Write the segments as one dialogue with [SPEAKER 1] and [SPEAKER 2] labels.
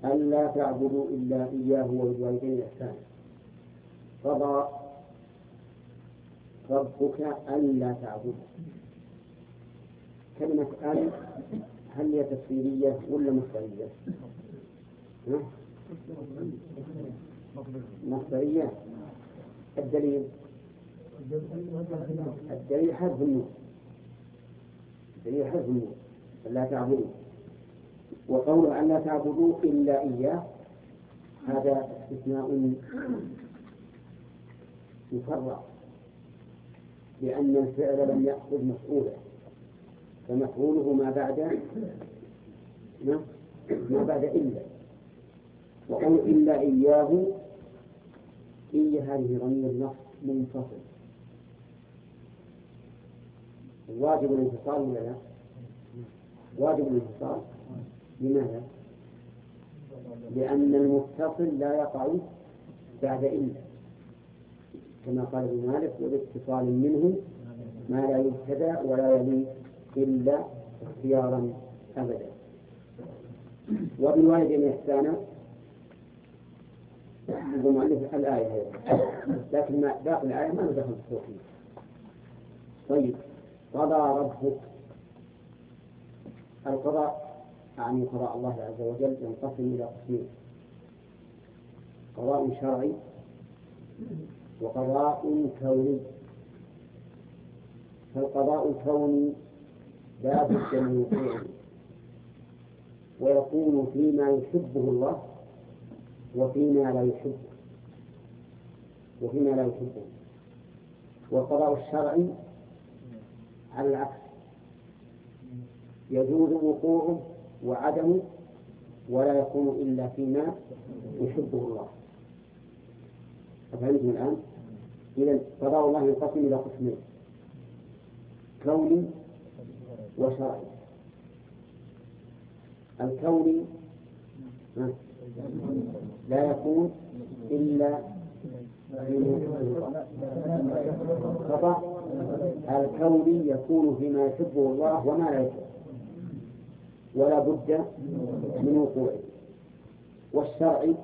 [SPEAKER 1] ألا تعبدوا إلا إياه وبالوالدين إحسانا. قضى ربك ألا تعبدوا. كلمة أل هل هي تفسيرية ولا مصدرية؟ مصدرية. الدليل حذف النون. ألا تعبدوا. وقوله ألا تعبدوا إلا إياه هذا استثناء مفرع، لأن الفعل لم يأخذ مفعوله، فمفعوله ما بعد إلا. وقول إلا إياه هذه ضمير النص منفصل. واجب الانفصال ولا لا؟ واجب الانفصال. لماذا؟ لأن المتصل لا يقع بعد إلا، كما قال ابن مالك: وباتصال منه ما لا يبتدأ ولا يلي إلا اختيارا أبدا. وبالوالدين إحسانا المؤلف الآية، لكن باقي الآية ما ندخل في التوحيد. طيب، قضى ربك. القضاء يعني قضاء الله عز وجل ينقسم إلى قسمين: قضاء شرعي وقضاء كوني. فالقضاء الكوني لا بد من وقوعه، ويكون فيما يحبه الله وفيما لا يحبه. والقضاء الشرعي على العكس، يجوز وقوعه وعدمه ولا يكون إلا فيما يحبه الله. أفهمتم الآن؟ إذن قضاء الله ينقسم إلى قسمين: كوني وشرعي. الكوني لا يكون إلا قضاء الكوني يكون فيما يحبه الله وما لا يحبه ولا بد من وقوعه. والشرعي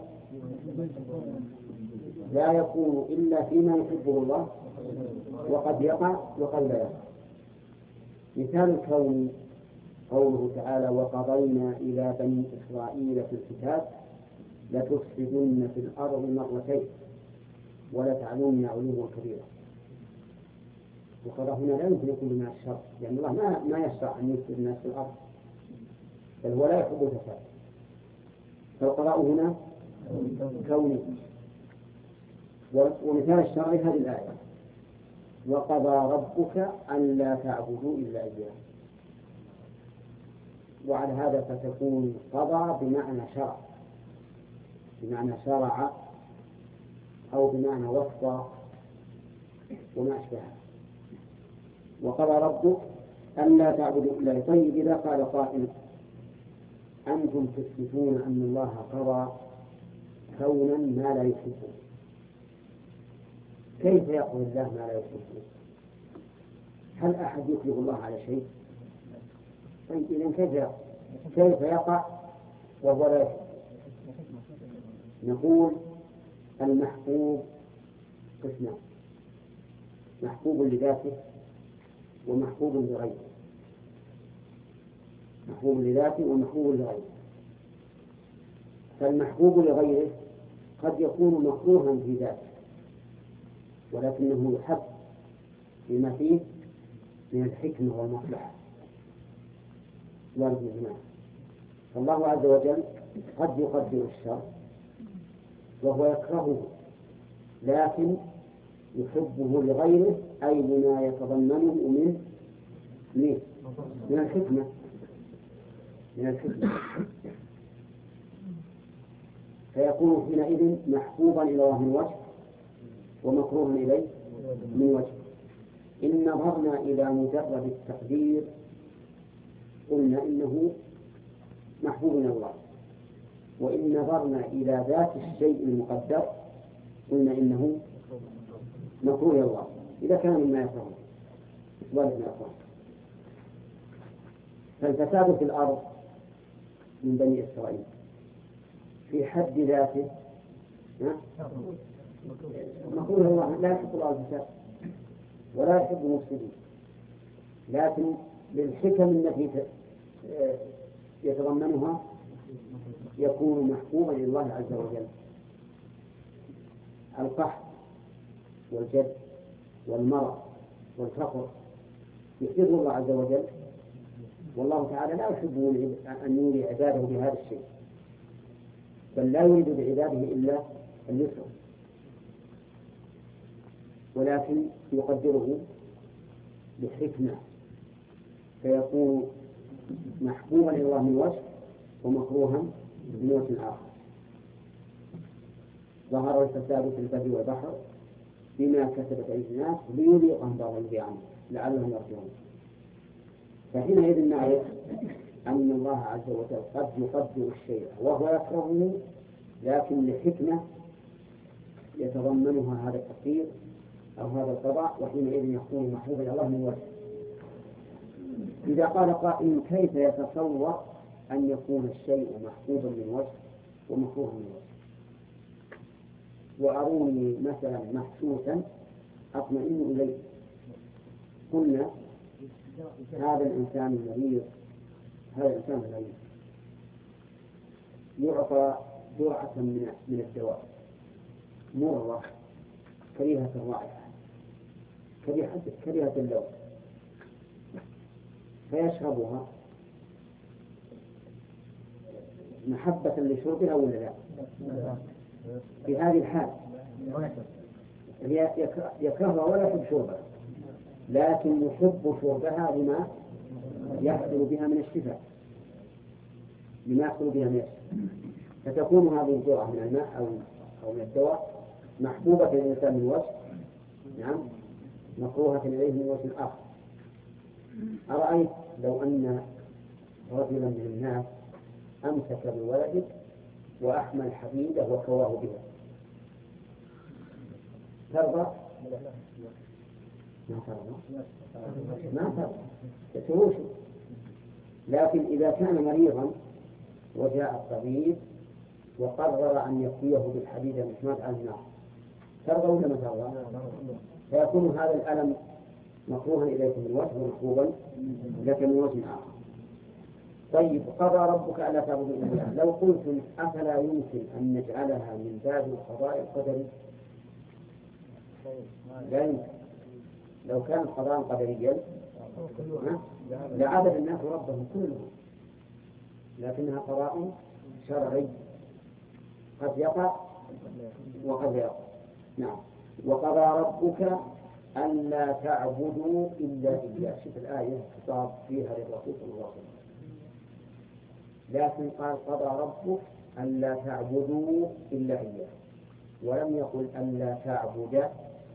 [SPEAKER 1] لا يكون إلا فيما يحبه الله وقد يقع وقد لا يقع. مثال الكون قوله تعالى: وقضينا إلى بني إسرائيل في الكتاب لتفسدن في الأرض مرتين ولتعلن علوا كبيرا. وقضى هنا لا يمكن يكون من الشرع، لأن الله ما يشرع أن يفسد الناس في الأرض، بل هو لا يحب الفساد. فالقضاء هنا كوني. ومثال الشرع هذه الآية: وقضى ربك ألا تعبدوا إلا إياه. وعلى هذا فتكون قضى بمعنى شرع، بمعنى شرع، أو بمعنى وصى وما أشبهه. وقضى ربك ألا تعبدوا إلا إياه. طيب، إذا قال قائل: أنتم تثبتون أن الله قضى كونا ما لا يحبه، كيف يقضي الله ما لا يحبه؟ هل أحد يكذب الله على شيء؟ طيب، إذن كيف يقع وهو لا يحب؟ نقول: المحبوب قسمان: محبوب لذاته ومحبوب لغيره. محبوب لذاته ومحبوب لغيره. فالمحبوب لغيره قد يكون مكروها في ذاته ولكنه يحب بما فيه من الحكمة والمصلحة والإجماع. فالله عز وجل قد يقدر الشر وهو يكرهه، لكن يحبه لغيره، أي لما يتضمنه من الحكمة. فيكون حينئذ محبوبا إلى الله من وجه ومكروها إليه من وجه. إن نظرنا إلى مجرد التقدير قلنا إنه محبوب إلى الله، وإن نظرنا إلى ذات الشيء المقدر قلنا إنه مكروه إلى الله إذا كان مما يكرهه. فالفساد في الأرض من بني إسرائيل في حد ذاته مقول الله لا يحب الله الفساد ولا يحب المفسدين، لكن بالحكم التي يتضمنها يكون محبوبا لله عز وجل. القحط والجد والمرض والفقر يحب الله عز وجل، والله تعالى لا يحب أن يولي عباده بهذا الشيء، بل لا يريد بعباده إلا اليسر، ولكن يقدره بحكمة فيكون محبوبا إلى الله من وجه ومكروها من وجه آخر. ظهر الفساد في البر والبحر بما كسبت أيدي الناس ليذيقهم بعض الذي عملوا لعلهم يرجعون. فحينئذ نعرف أن الله عز وجل قد يقدر الشيء وهو يكرهه، لكن لحكمة يتضمنها هذا التقدير أو هذا القضاء، وحينئذ يكون محبوبا إلى الله من وجه. إذا قال قائل كيف يتصور أن يكون الشيء محبوبا من وجه ومكروها من وجه؟ وأروني مثلا محسوسا أطمئن إليه. قلنا هذا الإنسان المريض، هذا الإنسان المريض يعطى جرعة من الدواء مرة كريهة الرائحة كريهة اللون، فيشربها محبة لشربها ولا لا؟ في هذه الحال يكرهها ولا يحب شربها، لكن يحب شربها لما يحصل بها من الشفاء، لما يحصل بها من الشفاء، فتكون هذه الجرعة من الماء أو من الدواء محبوبة للإنسان من وجه، نعم، مكروهة إليه من وجه آخر. أرأيت لو أن رجلا من الناس أمسك بولده وأحمل حديدة وكواه بها، ترضى؟ ما ترضى تتروش. لكن إذا كان مريضا وجاء الطبيب وقرر أن يكويه بالحديدة المحماة على النار، ترضى ولا ما ترضى؟ فيكون هذا الألم مكروها إليك من وجه ومحبوبا لك من وجه آخر. طيب قضى ربك ألا تعبدوا إلا الله، لو قلتم أفلا يمكن أن نجعلها من باب القضاء القدري؟ لا يمكن. لو كان القضاء قدريا لعبد الناس ربهم كلهم، لكنها قضاء شرعي قد يقع وقد يقع. نعم. وقضى ربك ألا تعبدوا إلا إياه. شوف الآية خطاب فيها للرسول صلى الله عليه وسلم، لكن قال قضى ربك ألا تعبدوا إلا إياه، ولم يقل ألا تعبد.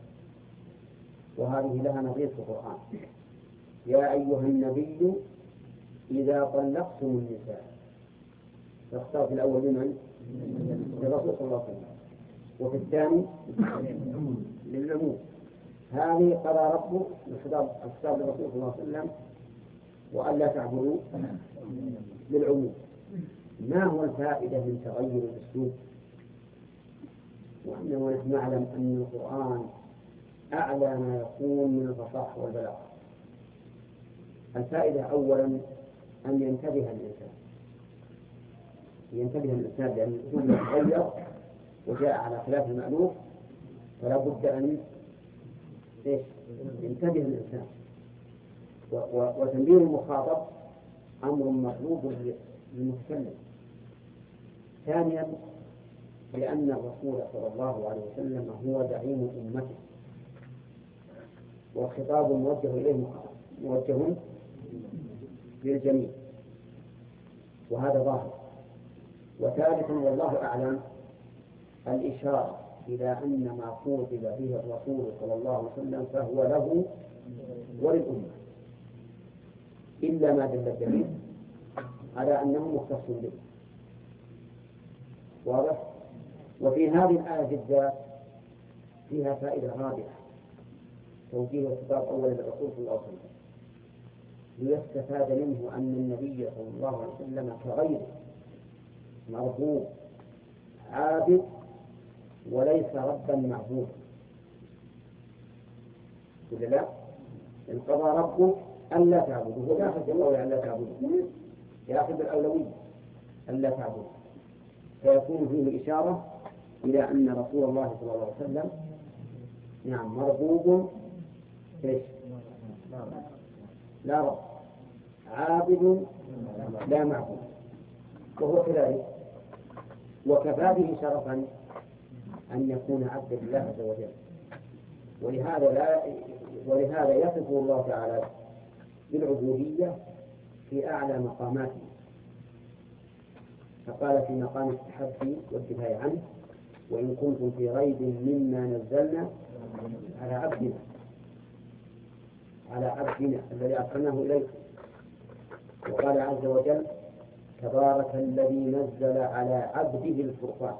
[SPEAKER 1] وهذه لها نظير في القرآن: يا أيها النبي إذا طلقتم النساء. فاختار في الأول لمن؟ للرسول صلى الله عليه وسلم، وفي الثاني للعموم. هذه قضى ربك الخطاب للرسول صلى الله عليه وسلم، وألا تعبدوا للعموم. ما هو الفائدة من تغير الأسلوب؟ ونحن نعلم أن القرآن أعلى ما يكون من الفصاحة والبلاغة. الفائدة أولا أن ينتبه الإنسان لأن الأسلوب يتغير وجاء على خلاف المألوف، فلا بد أن ينتبه الإنسان. وتنبيه المخاطب أمر مطلوب للمتكلم. ثانيا لأن الرسول صلى الله عليه وسلم هو زعيم أمته، والخطاب موجه إليه موجه للجميع، وهذا ظاهر. وثالثا والله أعلم الإشارة إلى أن ما خوطب به الرسول صلى الله عليه وسلم فهو له وللأمة، إلا ما دل الدليل على أنه مختص به. واضح؟ وفي هذه الآية بالذات فيها فائدة رابعة: توجيه الخطاب أولا للرسول صلى الله عليه وسلم، ليستفاد منه أن النبي صلى الله عليه وسلم كغيره مرغوب عابد وليس ربا معبودا، ولا لا؟ إن قضى ربك ألا تعبدوا، هو داخل في قول ألا تعبدوا، يأخذ بالأولوية ألا تعبدوا، فيكون فيه إشارة إلى أن رسول الله صلى الله عليه وسلم نعم مربوب إيش؟ لا رب، عابد لا معبود، وهو كذلك. وكفى به شرفا أن يكون عبدا لله عز وجل، ولهذا يصفه الله تعالى بالعبودية في أعلى مقاماته، فقال في مقام التحدي والدفاع عنه: وإن كنتم في ريب مما نزلنا على عبدنا الذي أرسلناه إليكم. وقال عز وجل: تبارك الذي نزل على عبده الفرقان.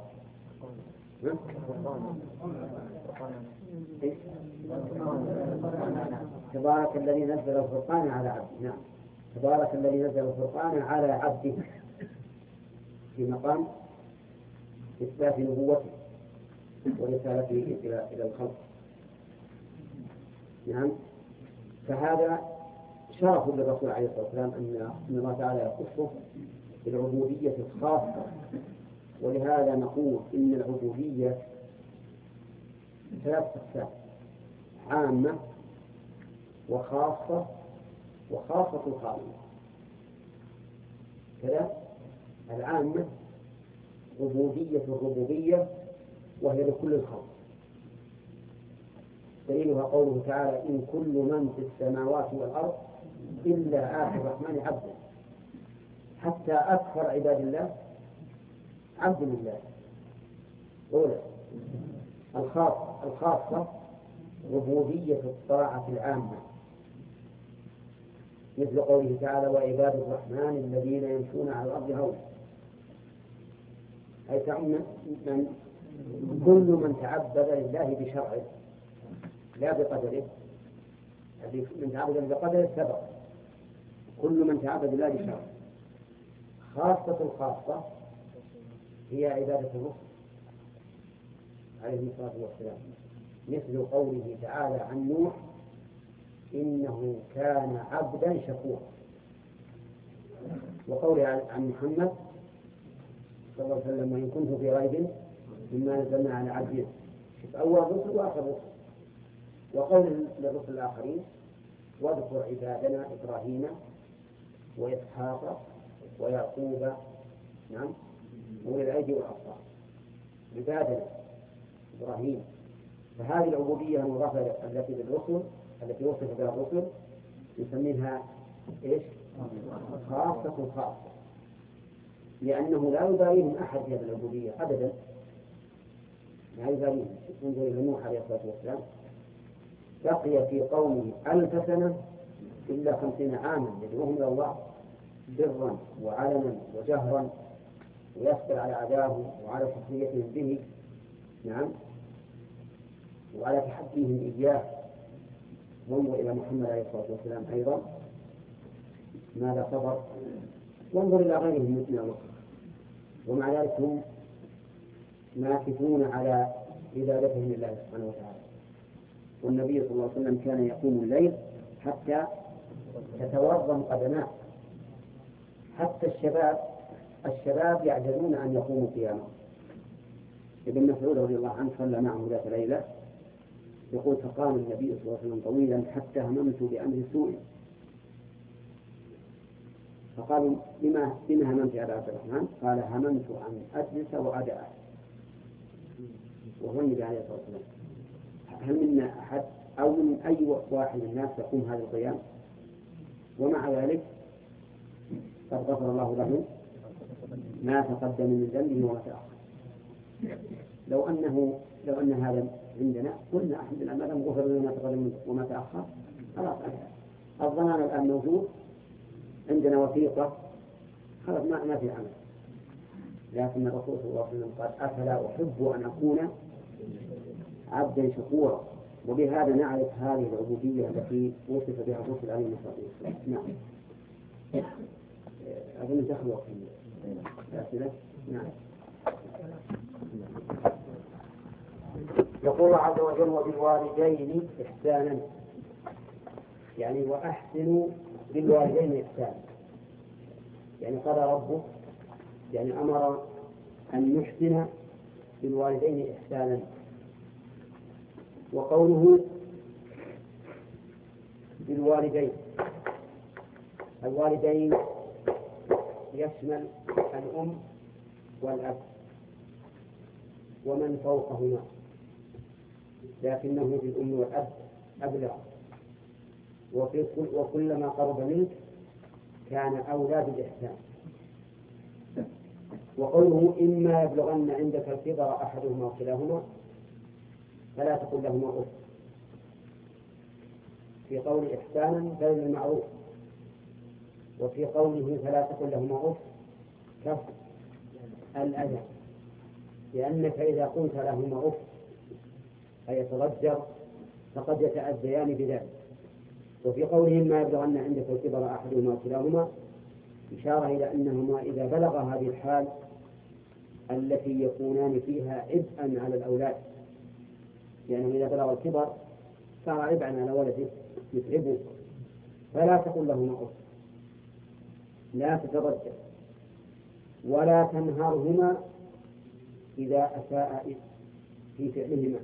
[SPEAKER 1] تبارك الذي نزل الفرقان على عبده، نعم، تبارك الذي نزل الفرقان على عبده في مقام إثبات نبوته ورسالته إلى الخلق. نعم، فهذا شرف للرسول عليه الصلاة والسلام أن الله تعالى يخصه بالعبودية الخاصة. ولهذا نقول إن العبودية ثلاث أقسام: عامة وخاصة وخاصة الخالصة. كذا العامة عبودية الربوبية وهي لكل الخلق، دليلها قوله تعالى: إن كل من في السماوات والأرض إلا آتي الرحمن عبدا. حتى أكثر عباد الله عبد لله. أولى الخاصة ربوبية الطاعة العامة، مثل قوله تعالى: وعباد الرحمن الذين يمشون على الأرض هونا، أي تعم كل من تعبد لله بشرعه لا بقدره، من تعبد بقدره سبق، كل من تعبد لله بشرعه. خاصة الخاصة هي عبادة الرسل عليه الصلاة والسلام، مثل قوله تعالى عن نوح: إنه كان عبدا شكورا، وقوله عن محمد صلى الله عليه وسلم: وإن كنت في ريب مما نزلنا على عبدنا. أول رسل وآخر رسل. وقول للرسل الآخرين: واذكر عبادنا إبراهيم وإسحاق ويعقوب، نعم، أولي الأيدي والأبصار. عبادنا إبراهيم. فهذه العبودية المضافة التي بالرسل، التي وصف بها الرسل، نسميها إيش؟ خاصة خاصة، لأنه لا يباليهم أحد في هذه العبودية أبدا، لا يباليهم. انظر إلى نوح عليه الصلاة والسلام، بقي في قومه 1000 سنة إلا 50 عاما يدعوهم إلى الله سرا وعلنا وجهرا، ويصبر على عداهم وعلى سخريتهم به، نعم، وعلى تحديهم إياه. وانظر إلى محمد عليه الصلاة والسلام أيضا ماذا صبر، وانظر إلى غيرهم من الرسل، ومع ذلك هم ماكثون على عبادتهم لله سبحانه وتعالى. والنبي صلى الله عليه وسلم كان يقوم الليل حتى تتورم قدماه، حتى الشباب يعجزون أن يقوموا قياما. ابن مسعود رضي الله عنه صلى معه ذات ليلة، يقول: فقام النبي صلى الله عليه وسلم طويلا حتى هممت بأمر سوء. فقالوا: بما هممت يا أبا عبد الرحمن؟ قال: هممت أن أجلس وأدعى. وهو النبي عليه الصلاة والسلام. هل منا أحد أو من أي واحد من الناس يقوم هذا القيام؟ ومع ذلك قد غفر الله له ما تقدم من ذنبه وما تأخر. لو أن هذا عندنا قلنا: الحمد لله ما دام غفر لنا ما تقدم وما تأخر، خلاص الضمان الآن موجود عندنا وثيقة، خلاص ما في عمل. لكن الرسول صلى الله عليه وسلم قال: أفلا أحب أن أكون عبدا شكورا. وبهذا نعرف هذه العبودية التي وصف بها الرسل عليه الصلاة والسلام. نعم، أظن دخل وقت الأسئلة. نعم. يقول الله عز وجل وبالوالدين إحسانا، يعني وأحسنوا بالوالدين إحسانا، يعني قال ربه يعني أمر أن نحسن بالوالدين إحسانا. وقوله بالوالدين، الوالدين يشمل الأم والأب ومن فوقهما، لكنه بالأم والأب أبلغ، وكلما قرب منك كان أولى بالإحسان. وقوله إما يبلغن عندك الكبر أحدهما وكلاهما فلا تقل لهما أف، في قول إحسانا بل المعروف، وفي قوله فلا تقل لهما أف كف الأذى، لأنك إذا قلت لهما أف أي يتضجر فقد يتأذيان بذلك. وفي قوله ما يبلغن عندك الكبر أحدهما وكلاهما إشارة إلى أنهما إذا بلغ هذه الحال التي يكونان فيها عبئا على الأولاد، يعني إذا بلغ الكبر صار عبئا على ولده يتعبه، فلا تقل لهما أف، لا تتضجر ولا تنهرهما إذا أساء في فعلهما،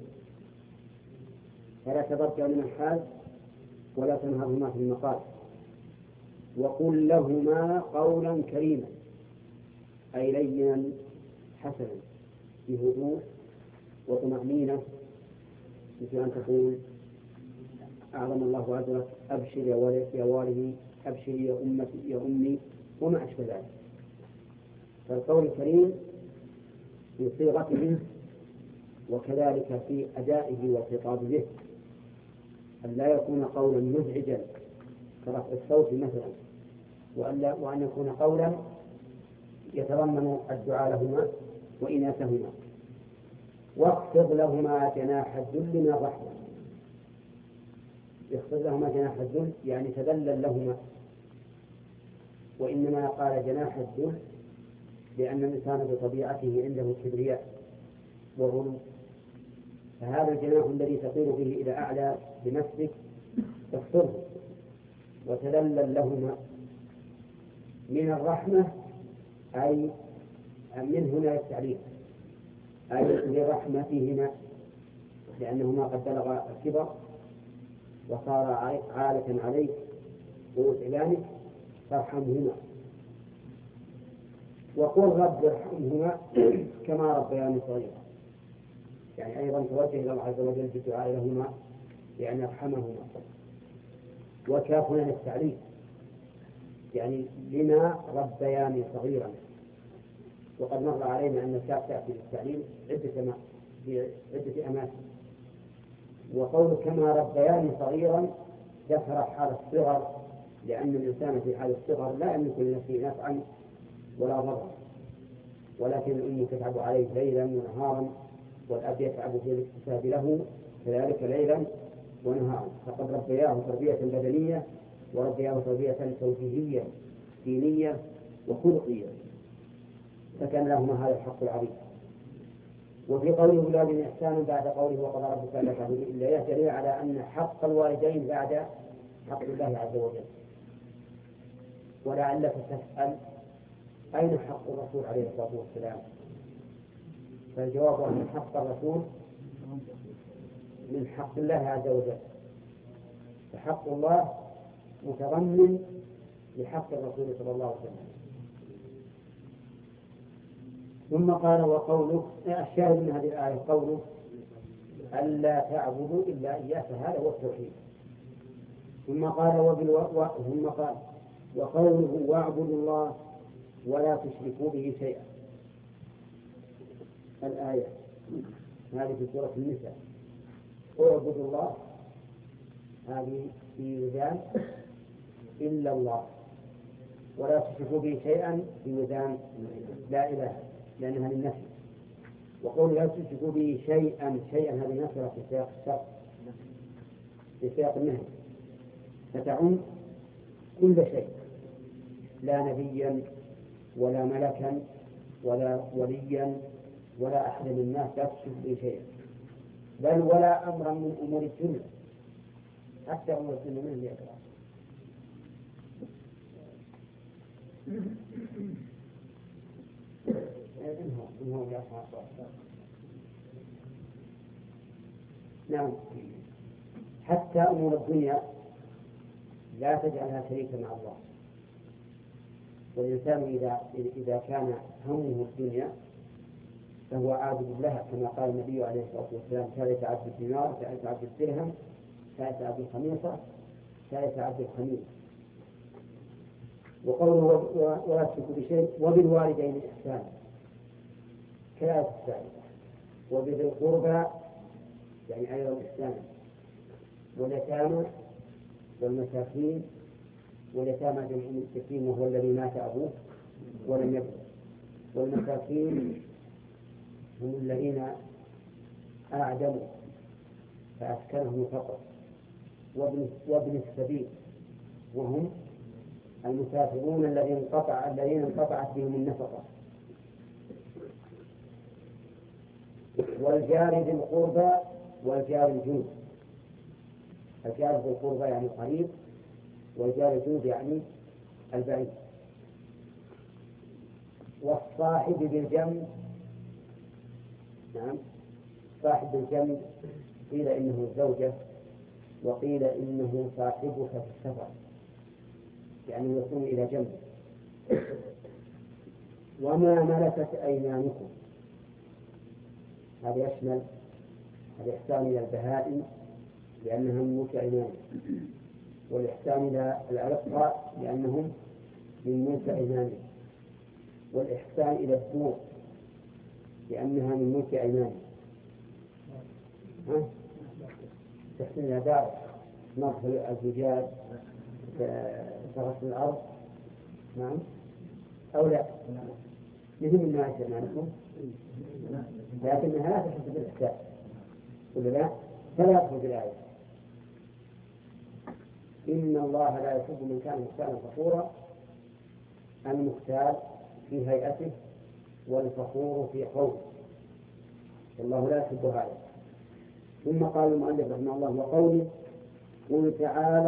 [SPEAKER 1] فلا تضجر من الحال ولا تنهرهما في المقال. وقل لهما قولا كريما أي لينا حسنا بهدوء وطمأنينة، مثل أن تقول أعظم الله أجرك، أبشر يا والدي، أبشر يا أمتي يا أمي، وما أشبه ذلك. فالقول الكريم في صيغته وكذلك في أدائه والخطاب به، أن لا يكون قولا مزعجا كرفع الصوت مثلا، وأن يكون قولا يتضمن الدعاء لهما وإناثهما. واخفض لهما جناح الذل من الرحمة، يخفض لهما جناح الذل يعني تذلل لهما، وإنما قال جناح الذل لأن الإنسان بطبيعته عنده الكبرياء والغلو، فهذا الجناح الذي تطير به إلى أعلى بنفسك تخفضه وتذلل لهما من الرحمة، أي من هنا التعليق أي لرحمتهما، لأنهما قد بلغ الكبر وصار عالة عليك وإعلانك فارحمهما. وقل رب ارحمهما كما ربياني صغيرا، يعني أيضا توجه إلى الله عز وجل بالدعاء لهما بأن يرحمهما. وكاف هنا للتعليق يعني لما ربياني صغيرا، وقد مر علينا أن الكاف تأتي للتعليم في عدة أماكن. وقول كما ربياني صغيرا ذكر حال الصغر، لأن الإنسان في حال الصغر لا يملك لنفسه نفعا ولا ضرا، ولكن الأم تتعب عليه ليلا ونهارا، والأب يتعب في الاكتساب له كذلك ليلا ونهارا، فقد ربياه تربية بدنية وربياه تربية توجيهية دينية وخلقية، فكان لهما هذا الحق العظيم. وفي قوله بالوالدين إحسانا بعد قوله وقضى ربك ألا تعبدوا إلا إياه دليل على أن حق الوالدين بعد حق الله عز وجل. ولعلك تسأل أين حق الرسول عليه الصلاة والسلام؟ فالجواب أن حق الرسول من حق الله عز وجل، فحق الله متضمن لحق الرسول صلى الله عليه وسلم. ثم قال وقوله الشاهد من هذه الآية قوله ألا تعبدوا إلا إياه، فهذا هو التوحيد. ثم قال وقوله واعبدوا الله ولا تشركوا به شيئا، الآية هذه في سورة النساء، اعبدوا الله هذه في وزان إلا الله، ولا تشركوا به شيئا في وزان لا إله لأنها للنفي. وقول لا تشركوا به شيئا هذه نكرة في سياق الشرط في سياق النهي، فتعم كل شيء، لا نبيا ولا ملكا ولا وليا ولا أحد من الناس لا تشرك به شيئا، بل ولا أمرا من أمور الدنيا، حتى أمور الدنيا من اللي يقرأ. نعم، حتى أمور الدنيا لا تجعلها شريكا مع الله. والإنسان إذا كان همه الدنيا فهو عابد لها، كما قال النبي عليه الصلاة والسلام: ثالث عبد الدينار، ثالث عبد الدرهم، ثالث عبد الخميصة، ثالث عبد الخميس. وقوله ولا تشركوا بشيء وبالوالدين إحسانا كالآية الثالثة، وبذي القربى يعني أيضا إحسانا، واليتامى والمساكين. واليتامى جمع اليتيم وهو الذي مات أبوه ولم يبلغ، والمساكين هم الذين أعدموا فأسكنهم الفقر، وابن السبيل وهم المسافرون الذين انقطعت بهم النفقة، والجار ذي القربى والجار الجنب. الجار ذي القربى يعني قريب، والجار الجنب يعني البعيد. والصاحب بالجنب، نعم، صاحب بالجنب قيل إنه الزوجة، وقيل إنه صاحبك في السفر، يعني يكون إلى جنبه. وما ملكت أيمانكم، هذا يشمل الإحسان إلى البهائم لأنهم من ملك أيمانهم، والإحسان إلى الأرقاء لأنهم من ملك أيمانهم، والإحسان إلى الدور لأنها من ملك أيمانهم. تحسن إلى دار نظف الزجاج، تغسل الأرض، نعم أو لا، مثل ما أيمانكم، لكنها لا تحسن بالإحسان ولا لا، فلا تخرج الآية. إن الله لا يحب من كان مختالا فخورا، المختال في هيئته والفخور في قوله، والله لا يحب هذا. ثم قال المؤلف رحمه الله: وقوله قل تعالى